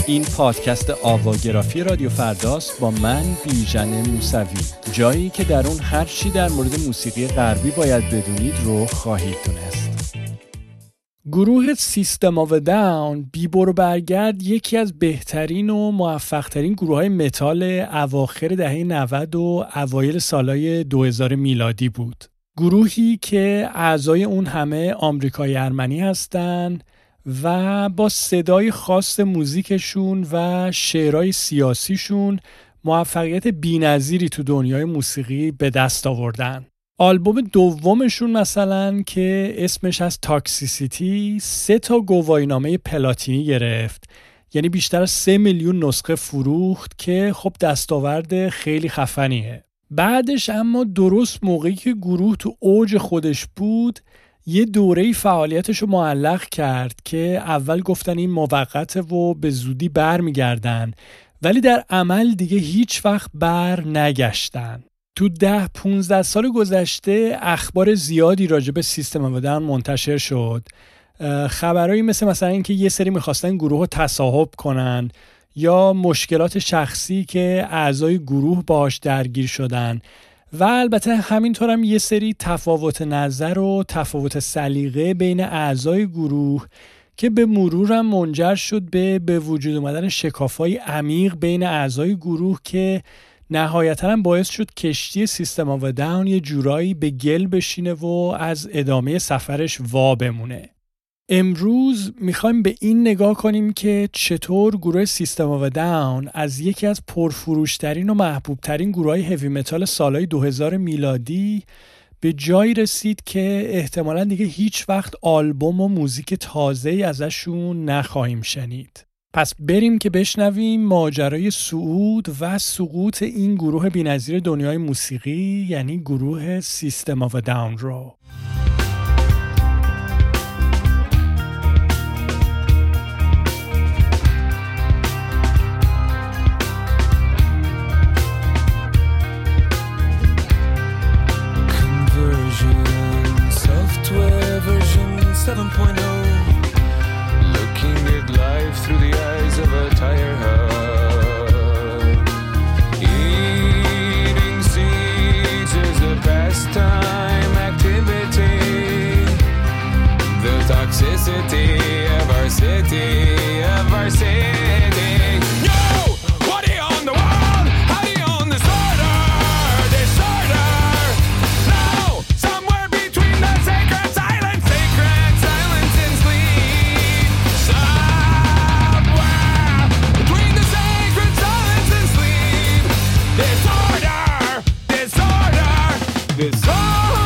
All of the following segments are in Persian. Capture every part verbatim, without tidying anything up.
این پادکست آواگرافی رادیو فرداست با من بیژن موسوی، جایی که در اون هر چی در مورد موسیقی غربی باید بدونید رو خواهید دونست. گروه سیستم آف داون بی برو برگرد یکی از بهترین و موفق‌ترین گروه‌های متال اواخر دهه نود و اوایل سالهای دو هزار میلادی بود. گروهی که اعضای اون همه آمریکایی ارمنی هستن و با صدای خاص موزیکشون و شعرهای سیاسیشون موفقیت بی‌نظیری تو دنیای موسیقی به دست آوردن. آلبوم دومشون مثلا که اسمش از تاکسیسیتی سه تا گواهینامه پلاتینی گرفت، یعنی بیشتر از سه میلیون نسخه فروخت که خب دستاورد خیلی خفنیه. بعدش اما درست موقعی که گروه تو اوج خودش بود یه دوره فعالیتش رو معلق کرد که اول گفتن این موقته و به زودی بر میگردن، ولی در عمل دیگه هیچ وقت بر نگشتن. تو ده پونزده سال گذشته اخبار زیادی راجع به سیستم آف داون منتشر شد. خبرایی مثل مثلا این که یه سری میخواستن گروه رو تصاحب کنن یا مشکلات شخصی که اعضای گروه باهاش درگیر شدن و البته همینطور هم یه سری تفاوت نظر و تفاوت سلیقه بین اعضای گروه که به مرور هم منجر شد به به وجود اومدن شکافای عمیق بین اعضای گروه که نهایتاً هم باعث شد کشتی سیستم آف داون یه جورایی به گل بشینه و از ادامه سفرش وا بمونه. امروز میخوایم به این نگاه کنیم که چطور گروه سیستم آف داون از یکی از پرفروشترین و محبوبترین گروهای هیوی متال سالهای دو هزار میلادی به جایی رسید که احتمالاً دیگه هیچ وقت آلبوم و موزیک تازه‌ای ازشون نخواهیم شنید. پس بریم که بشنویم ماجرای صعود و سقوط این گروه بی‌نظیر دنیای موسیقی، یعنی گروه سیستم آف داون رو. seven point oh Looking at life through the eyes of a tire hub. Eating seeds is a pastime activity. The toxicity of our city, of our city. Yo! What do you own the world? How do you own this order? Disorder! Now! Somewhere between the sacred silence, sacred silence and sleep. Somewhere between the sacred silence and sleep. Disorder! Disorder! Disorder!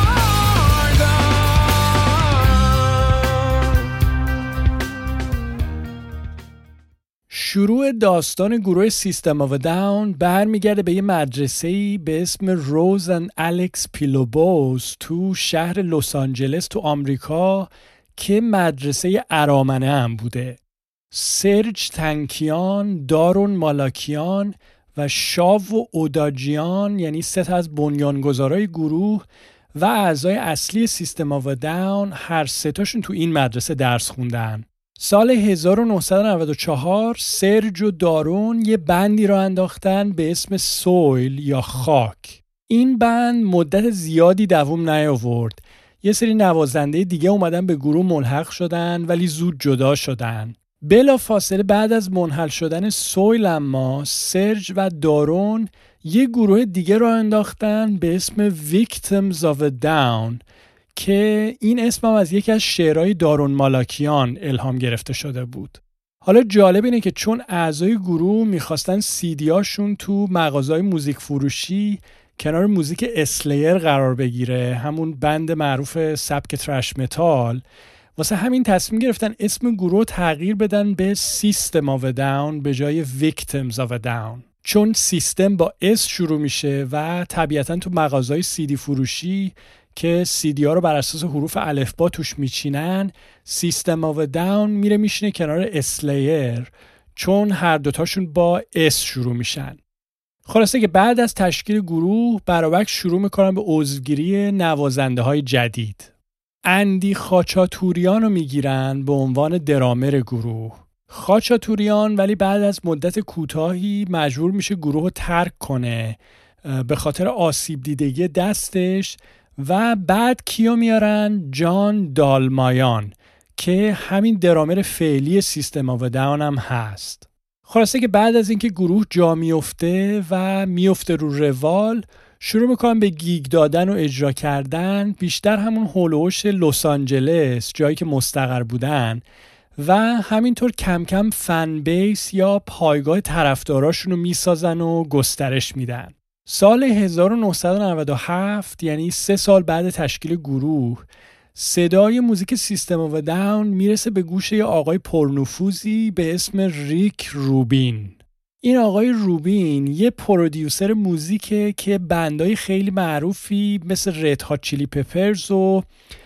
شروع داستان گروه سیستم آف داون برمیگرده به یه مدرسه‌ای به اسم روز اند الکس پیلوبوس تو شهر لس آنجلس تو آمریکا که مدرسه ارامنه هم بوده. سرج تنکیان، دارون مالاکیان و شاو و اوداجیان، یعنی سه تا از بنیانگذارای گروه و اعضای اصلی سیستم آف داون، هر سه تاشون تو این مدرسه درس خوندن. سال هزار و نهصد و نود و چهار سرج و دارون یه بندی را انداختن به اسم سویل یا خاک. این بند مدت زیادی دوام نیاورد. یه سری نوازنده دیگه اومدن به گروه ملحق شدن ولی زود جدا شدن. بلا فاصله بعد از منحل شدن سویل اما سرج و دارون یه گروه دیگه را انداختن به اسم Victims of a Down که این اسم هم از یکی از شعرهای دارون مالاکیان الهام گرفته شده بود. حالا جالب اینه که چون اعضای گروه میخواستن سیدیاشون تو مغازهای موزیک فروشی کنار موزیک اسلیر قرار بگیره، همون بند معروف سبک ترش متال، واسه همین تصمیم گرفتن اسم گروه تغییر بدن به سیستم آف داون به جای ویکتیمز آف داون. چون سیستم با اس شروع میشه و طبیعتاً تو مغازهای سیدی فروشی که سیدی ها رو بر اساس حروف الفبا توش میچینن، سیستم آف داون میره میشینه کنار اسلیر چون هر دوتاشون با اس شروع میشن. خلاصه که بعد از تشکیل گروه برابک شروع میکنن به عضوگیری نوازنده های جدید. اندی خاچاتوریان رو میگیرن به عنوان درامر گروه. خاچاتوریان ولی بعد از مدت کوتاهی مجبور میشه گروه رو ترک کنه به خاطر آسیب دیدگی دستش و بعد کیو میارن؟ جان دالمایان که همین درامر فعلی سیستم آف داون هم هست. خلاصه که بعد از اینکه گروه جا میفته و میفته رو روال، شروع میکنن به گیگ دادن و اجرا کردن، بیشتر همون هولوش لس آنجلس جایی که مستقر بودن و همینطور کم کم فن بیس یا پایگاه طرفداراشون رو میسازن و گسترش میدن. سال هزار و نهصد و نود و هفت یعنی سه سال بعد تشکیل گروه، صدای موزیک سیستم آف داون میرسه به گوش یه آقای پرنفوذی به اسم ریک روبین. این آقای روبین یه پرودیوسر موزیکه که بندای خیلی معروفی مثل رد هات چیلی پپرز و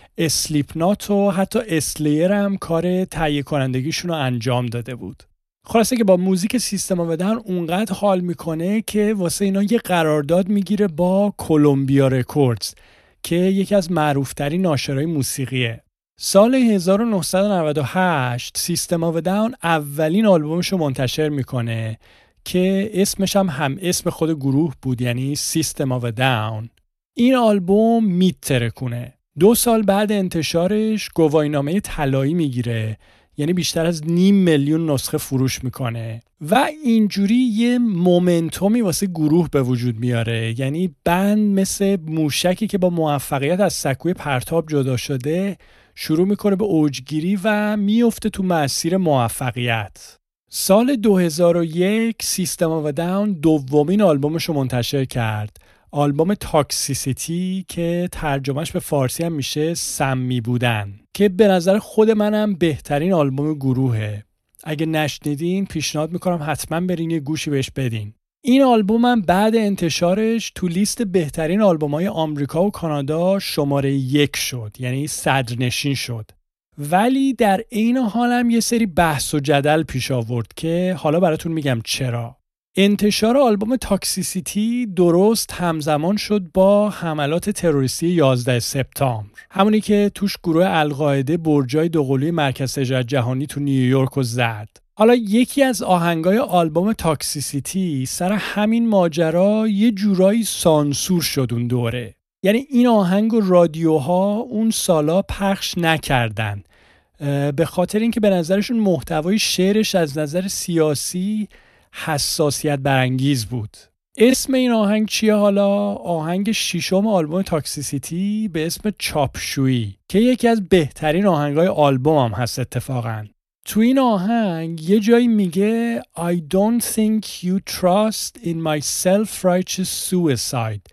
اسلیپنات و حتی اسلیر هم کار تهیه کنندگیشون رو انجام داده بود. خلاصه که با موزیک سیستم آف داون اونقدر حال میکنه که واسه اینا یه قرارداد میگیره با کلمبیا رکوردز که یکی از معروفترین ناشرای موسیقیه. سال هزار و نهصد و نود و هشت سیستم آف داون اولین آلبومش رو منتشر میکنه که اسمش هم هم اسم خود گروه بود، یعنی سیستم آف داون. این آلبوم میترکونه. دو سال بعد انتشارش گواهینامه طلایی میگیره، یعنی بیشتر از نیم میلیون نسخه فروش میکنه و اینجوری یه مومنتومی واسه گروه به وجود میاره. یعنی بند مثل موشکی که با موفقیت از سکوی پرتاب جدا شده شروع میکنه به اوجگیری و میفته تو مسیر موفقیت. سال دو هزار و یک سیستم آف داون دومین آلبومش رو منتشر کرد، آلبوم تاکسیسیتی که ترجمهش به فارسی هم میشه سمی بودن، که به نظر خود منم بهترین آلبوم گروهه. اگه نشنیدین پیشنهاد میکنم حتما برین یه گوشی بهش بدین. این آلبوم هم بعد انتشارش تو لیست بهترین آلبوم‌های آمریکا و کانادا شماره یک شد، یعنی صدرنشین شد. ولی در عین حال هم یه سری بحث و جدل پیش آورد که حالا براتون میگم چرا. انتشار آلبوم تاکسیسیتی درست همزمان شد با حملات تروریستی یازده سپتامبر، همونی که توش گروه القاعده برجای دوقلوی مرکز تجارت جهانی تو نیویورک رو زد. حالا یکی از آهنگای آلبوم تاکسیسیتی سر همین ماجرا یه جورایی سانسور شد اون دوره، یعنی این آهنگ و رادیوها اون سالا پخش نکردن به خاطر اینکه به نظرشون محتوای شعرش از نظر سیاسی حساسیت برانگیز بود. اسم این آهنگ چیه حالا؟ آهنگ ششم آلبوم تاکسیسیتی به اسم چاپشویی که یکی از بهترین آهنگای آلبوم هم هست اتفاقاً. تو این آهنگ یه جایی میگه I don't think you trust in my self-righteous suicide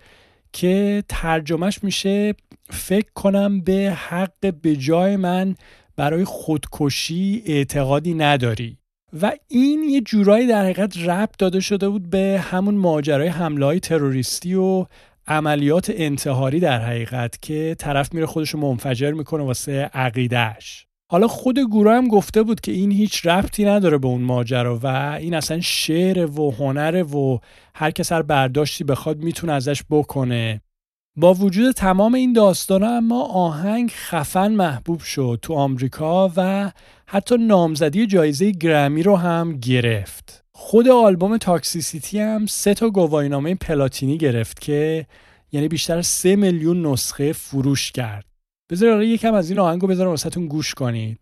که ترجمهش میشه فکر کنم به حق به جای من برای خودکشی اعتقادی نداری. و این یه جورایی در حقیقت ربط داده شده بود به همون ماجرای حمله‌های تروریستی و عملیات انتحاری در حقیقت که طرف میره خودشو منفجر میکنه واسه عقیدهش. حالا خود گروه هم گفته بود که این هیچ ربطی نداره به اون ماجرا و این اصلا شعر و هنره و هر کس هر برداشتی بخواد میتونه ازش بکنه. با وجود تمام این داستانا اما آهنگ خفن محبوب شد تو آمریکا و حتی نامزدی جایزه گرمی رو هم گرفت. خود آلبوم تاکسیسیتی هم سه تا گواهینامه پلاتینی گرفت که یعنی بیشتر از سه میلیون نسخه فروش کرد. بذار یکم از این آهنگو بذارم واسهتون گوش کنید.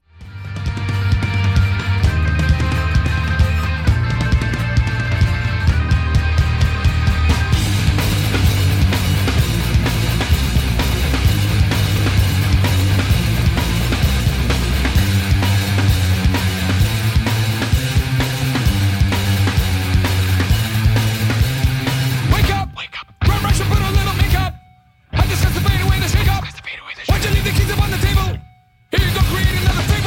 Why'd you leave the keys up on the table? Here you go, create another fake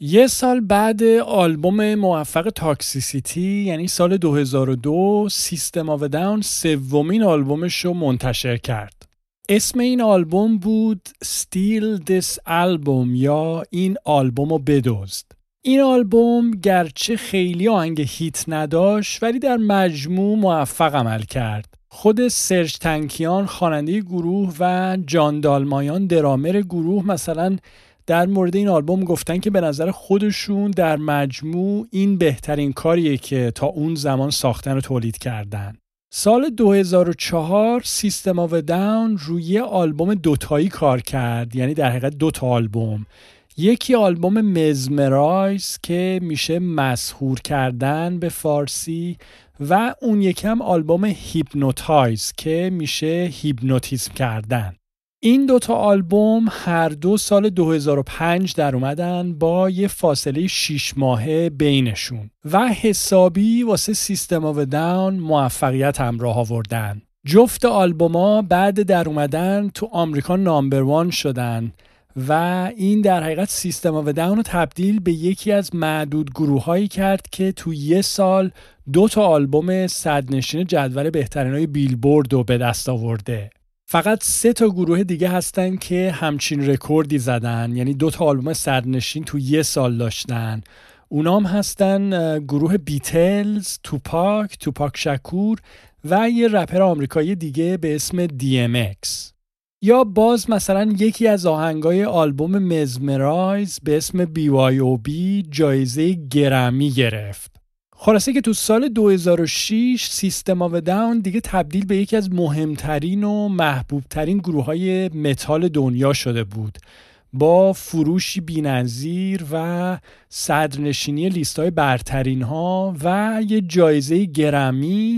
یه سال بعد آلبوم موفق تاکسیسیتی یعنی سال دو هزار و دو سیستم آف داون سومین آلبومش رو منتشر کرد. اسم این آلبوم بود Steal This Album یا این آلبوم رو بدزد. این آلبوم گرچه خیلی آهنگ هیت نداشت ولی در مجموع موفق عمل کرد. خود سرج تنکیان خواننده گروه و جان دالمایان درامر گروه مثلا در مورد این آلبوم گفتن که به نظر خودشون در مجموع این بهترین کاریه که تا اون زمان ساختن و تولید کردن. سال دو هزار و چهار سیستم آف داون روی آلبوم دوتایی کار کرد، یعنی در حقیقت دو تا آلبوم. یکی آلبوم مزمرایز که میشه مسحور کردن به فارسی و اون یکم آلبوم هیپنوتایز که میشه هیپنوتیزم کردن. این دوتا آلبوم هر دو سال دو هزار و پنج در اومدن با یه فاصله شش ماهه بینشون و حسابی واسه سیستم آف داون موفقیت همراه آوردن. جفت آلبوما بعد در اومدن تو آمریکا نامبر وان شدن و این در حقیقت سیستم آف داون رو تبدیل به یکی از معدود گروهایی کرد که تو یه سال دو تا آلبوم صدرنشین جدول بهترینای بیلبورد رو به دست آورده. فقط سه تا گروه دیگه هستن که همچین رکوردی زدن، یعنی دو تا آلبوم صدرنشین تو یه سال داشتن. اونام هستن گروه بیتلز، توپاک، توپاک شکور و یه رپر آمریکایی دیگه به اسم دی ام اکس. یا باز مثلا یکی از آهنگای آلبوم مزمرایز به اسم بی وای او بی جایزه گرمی گرفت. خلاصه که تو سال دو هزار و شش سیستم آف داون دیگه تبدیل به یکی از مهمترین و محبوبترین گروه‌های متال دنیا شده بود، با فروشی بی‌نظیر و صدرنشینی لیست‌های برترین‌ها و یه جایزه گرمی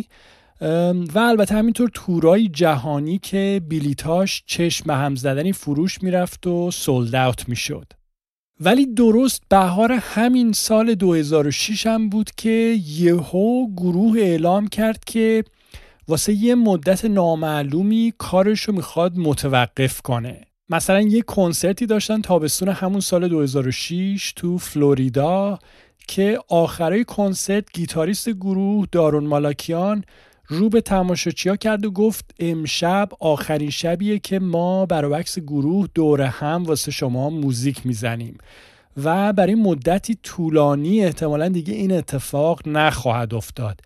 و البته همینطور تورای جهانی که بلیتاش چشم هم زدنی فروش میرفت و سولد اوت میشد. ولی درست بهار همین سال دو هزار و شش هم بود که یهو گروه اعلام کرد که واسه یه مدت نامعلومی کارشو میخواد متوقف کنه. مثلا یه کنسرتی داشتن تابستون همون سال دو هزار و شش تو فلوریدا که آخرای کنسرت گیتاریست گروه دارون مالاکیان رو به تماشاچی‌ها کرد و گفت امشب آخرین شبیه که ما برعکس گروه دور هم واسه شما موزیک میزنیم و برای مدتی طولانی احتمالاً دیگه این اتفاق نخواهد افتاد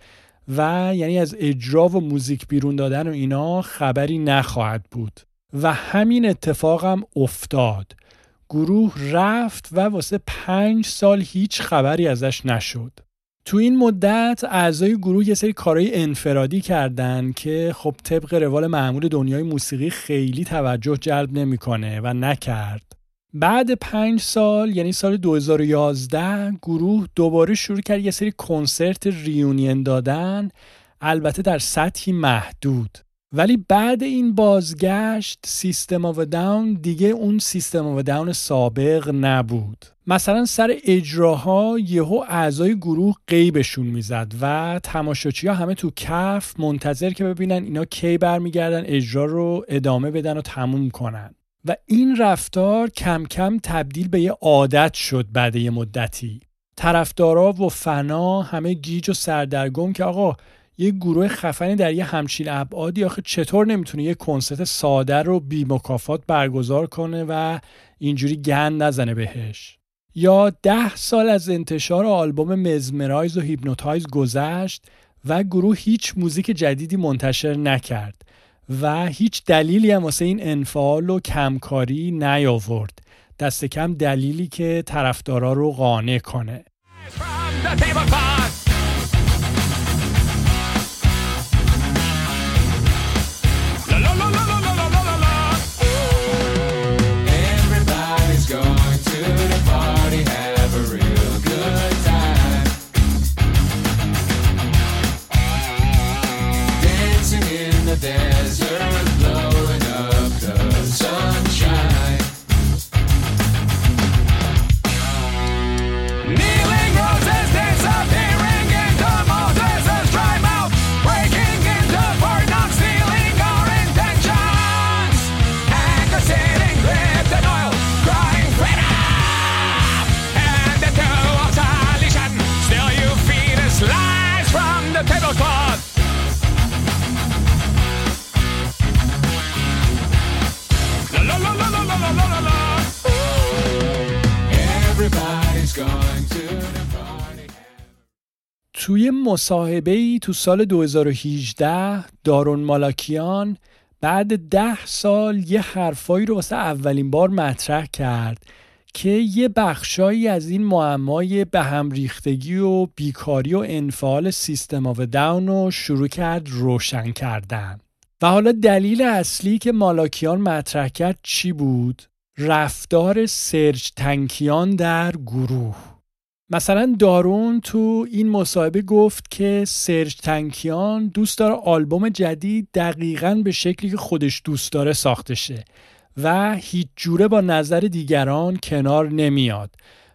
و یعنی از اجرا و موزیک بیرون دادن و اینا خبری نخواهد بود و همین اتفاق هم افتاد. گروه رفت و واسه پنج سال هیچ خبری ازش نشد. تو این مدت اعضای گروه یه سری کارهای انفرادی کردن که خب طبق روال معمول دنیای موسیقی خیلی توجه جلب نمیکنه و نکرد. بعد پنج سال یعنی سال دو هزار و یازده گروه دوباره شروع کرد یه سری کنسرت ریونین دادن، البته در سطحی محدود. ولی بعد این بازگشت سیستم آف داون دیگه اون سیستم آف داون سابق نبود. مثلا سر اجراها یهو اعضای گروه غیبشون میزد و تماشاچی‌ها همه تو کف منتظر که ببینن اینا کی برمیگردن اجرا رو ادامه بدن و تموم کنن. و این رفتار کم کم تبدیل به یه عادت شد. بعد یه مدتی طرفدارا و فنا همه گیج و سردرگم که آقا یه گروه خفنی در یه همچین ابعادی آخه چطور نمیتونه یه کنسرت ساده رو بی مکافات برگزار کنه و اینجوری گند نزنه بهش. یا ده سال از انتشار آلبوم مزمرایز و هیپنوتایز گذشت و گروه هیچ موزیک جدیدی منتشر نکرد و هیچ دلیلی هم واسه این انفعال و کمکاری نیاورد، دست کم دلیلی که طرفدارا رو قانع کنه. Desert blowing up the sunshine. Kneeling roses disappear. توی مصاحبه‌ای تو سال دو هزار و هجده دارون مالاکیان بعد ده سال یه حرفایی رو واسه اولین بار مطرح کرد که یه بخشایی از این معمای به هم ریختگی و بیکاری و انفعال سیستم آف داون رو شروع کرد روشن کردن. و حالا دلیل اصلی که مالاکیان مطرح کرد چی بود؟ رفتار سرج تنکیان در گروه. مثلا دارون تو این مصاحبه گفت که سرج تنکیان دوست داره آلبوم جدید دقیقاً به شکلی که خودش دوست داره ساخته شه و هیچ جوره با نظر دیگران کنار نمیاد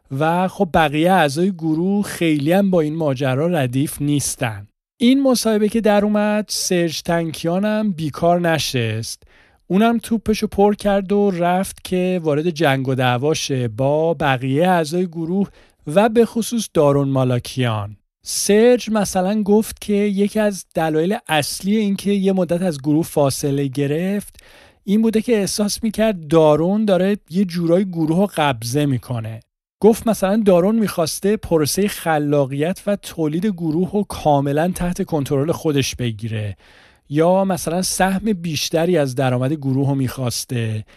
و خب بقیه اعضای گروه خیلی هم با این ماجرا ردیف نیستن. این مصاحبه که در اومد سرج تنکیان هم بیکار نشست، اونم توپشو پر کرد و رفت که وارد جنگ و دعواشه با بقیه اعضای گروه و به خصوص دارون مالاکیان. سرج مثلا گفت که یکی از دلایل اصلی این که یه مدت از گروه فاصله گرفت این بوده که احساس میکرد دارون داره یه جورای گروه رو قبضه میکنه. گفت مثلا دارون میخواسته پروسه خلاقیت و تولید گروه رو کاملا تحت کنترل خودش بگیره، یا مثلا سهم بیشتری از درآمد گروه رو میخواسته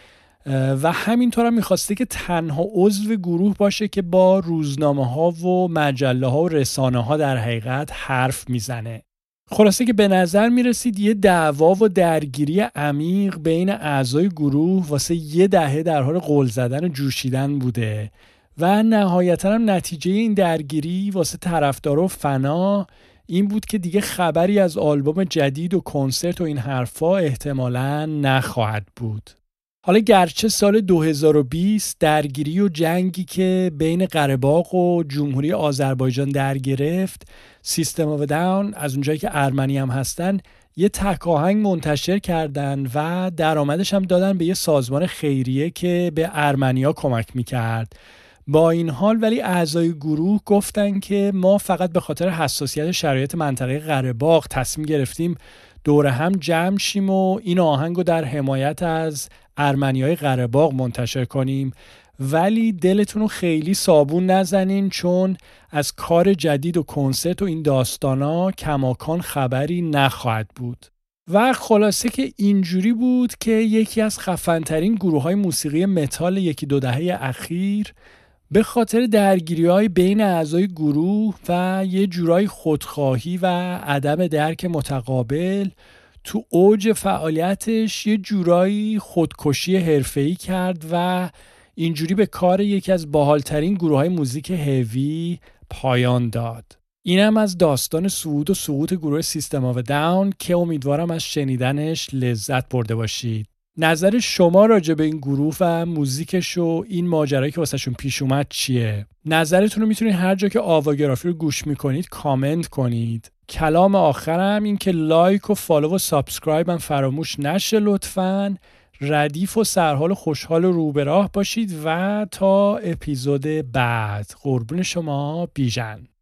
و همینطور هم میخواسته که تنها عضو گروه باشه که با روزنامه ها و مجله ها و رسانه ها در حقیقت حرف میزنه. خلاصه که به نظر میرسید یه دعوا و درگیری عمیق بین اعضای گروه واسه یه دهه در حال غل زدن و جوشیدن بوده و نهایتاً هم نتیجه این درگیری واسه طرفدارا و فنا این بود که دیگه خبری از آلبوم جدید و کنسرت و این حرفا احتمالاً نخواهد بود. حالا گرچه سال دو هزار و بیست درگیری و جنگی که بین قره باغ و جمهوری آذربایجان در گرفت، سیستم آف داون از اونجایی که ارمنی هم هستن یه تک آهنگ منتشر کردن و درآمدش هم دادن به یه سازمان خیریه که به ارمنیا کمک میکرد. با این حال ولی اعضای گروه گفتن که ما فقط به خاطر حساسیت شرایط منطقه قره باغ تصمیم گرفتیم دور هم جمع شیم و این آهنگو در حمایت از ارمنیای قره باغ منتشر کنیم، ولی دلتون رو خیلی صابون نزنین چون از کار جدید و کنسرت و این داستانا کماکان خبری نخواهد بود. و خلاصه که اینجوری بود که یکی از خفن‌ترین گروه‌های موسیقی متال یکی دو دهه اخیر به خاطر درگیری‌های بین اعضای گروه و یه جورای خودخواهی و عدم درک متقابل تو اوج فعالیتش یه جورایی خودکشی حرفه‌ای کرد و اینجوری به کار یکی از باحال‌ترین گروه‌های موزیک هیوی پایان داد. اینم از داستان صعود و سقوط گروه سیستم آف داون که امیدوارم از شنیدنش لذت برده باشید. نظر شما راجع به این گروه و موزیکش و این ماجرایی که واسهشون پیش اومد چیه؟ نظرتون رو میتونید هر جا که آواگرافی رو گوش میکنید کامنت کنید. کلام آخرم این که لایک و فالو و سابسکرایب هم فراموش نشه لطفاً. ردیف و سرحال و خوشحال و رو به راه باشید و تا اپیزود بعد قربون شما بیژن.